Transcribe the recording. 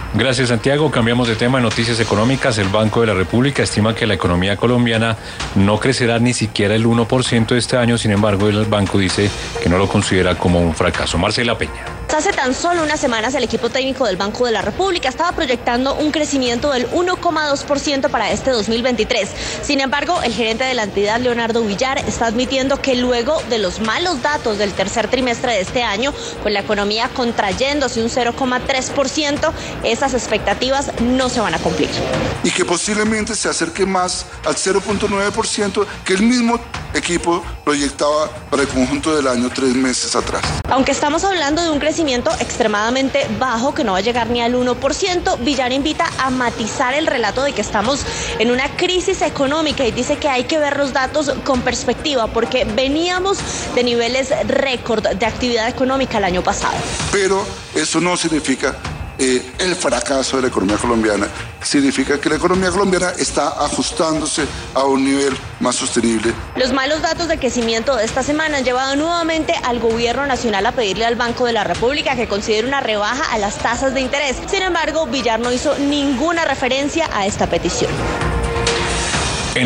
Gracias, Santiago. Cambiamos de tema. En noticias económicas, el Banco de la República estima que la economía colombiana no crecerá ni siquiera el 1% este año. Sin embargo, el banco dice que no lo considera como un fracaso. Marcela Peña. Hace tan solo unas semanas el equipo técnico del Banco de la República estaba proyectando un crecimiento del 1,2% para este 2023. Sin embargo, el gerente de la entidad, Leonardo Villar, está admitiendo que luego de los malos datos del tercer trimestre de este año, con la economía contrayéndose un 0,3%, esas expectativas no se van a cumplir. Y que posiblemente se acerque más al 0,9% que el mismo equipo proyectaba para el conjunto del año 3 meses atrás. Aunque estamos hablando de un crecimiento extremadamente bajo que no va a llegar ni al 1%, Villar invita a matizar el relato de que estamos en una crisis económica y dice que hay que ver los datos con perspectiva porque veníamos de niveles récord de actividad económica el año pasado. Pero eso no significa el fracaso de la economía colombiana. Significa que la economía colombiana está ajustándose a un nivel más sostenible. Los malos datos de crecimiento de esta semana han llevado nuevamente al gobierno nacional a pedirle al Banco de la República que considere una rebaja a las tasas de interés. Sin embargo, Villar no hizo ninguna referencia a esta petición.